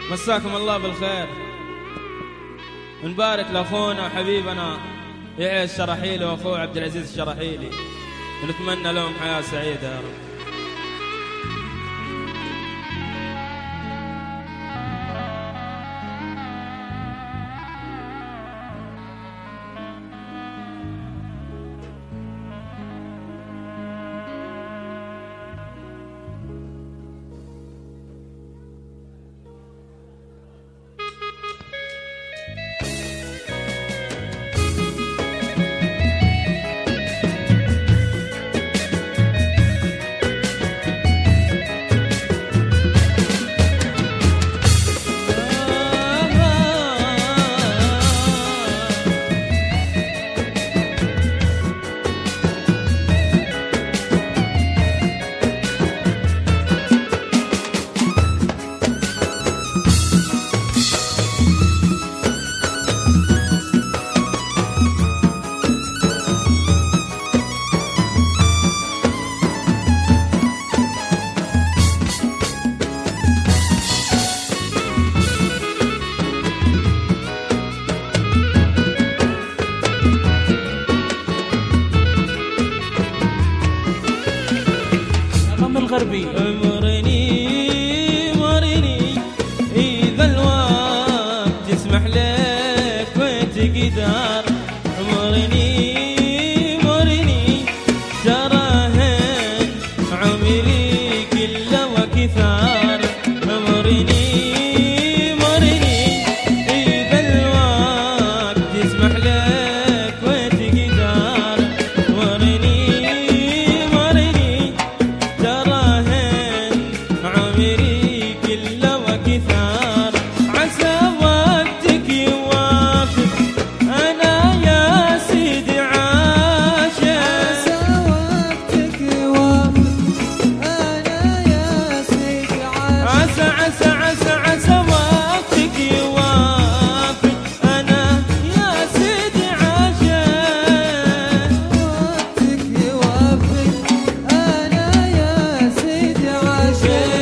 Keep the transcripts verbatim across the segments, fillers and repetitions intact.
مساكم الله بالخير. نبارك لاخونا وحبيبنا يحيى الشرحيلي واخوه عبد العزيز الشرحيلي، ونتمنى لهم حياة سعيدة يا رب. الغربي مرني مرني إذا الوقت يسمح لك وتقدر، مرني مرني تراهن عمري كله وكثار، مرني مرني إذا الوقت يسمح لك وتقدر، مرني عمري كله وكثار، عسى وقتك يوافق أنا يا سيدي عاشق، عسى وقتك يوافق أنا يا سيدي عاشق، عسى عسى عسى عسى وقتك يوافق أنا يا سيدي عاشق، وقتك يوافق أنا يا سيدي عاشق.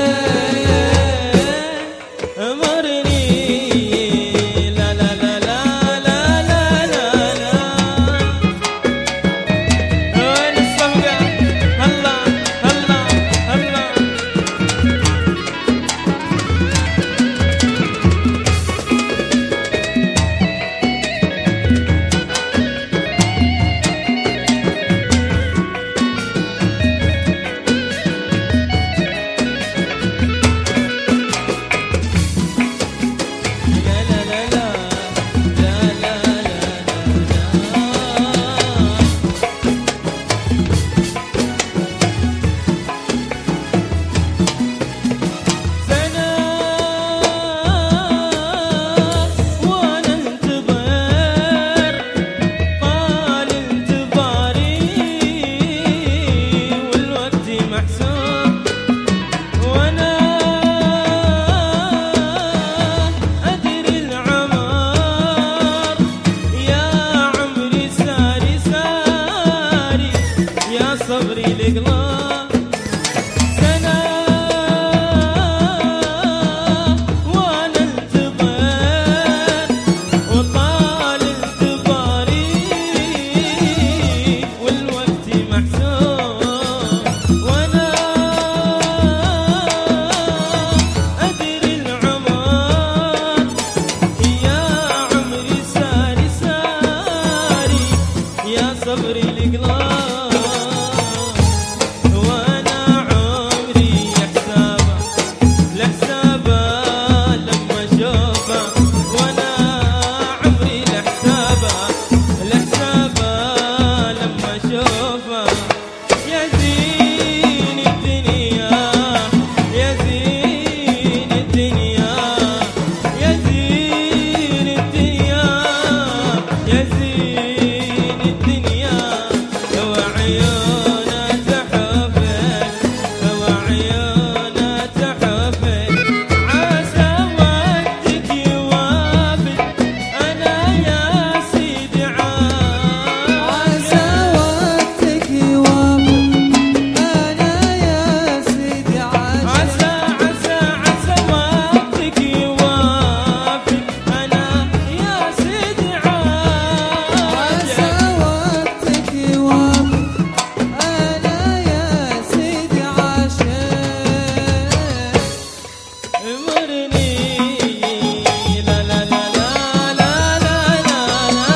لا لا لا لا لا لا لا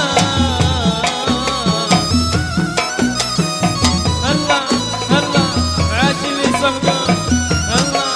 الله الله عاش اللي صفقه الله.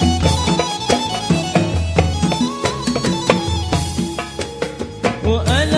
وأنا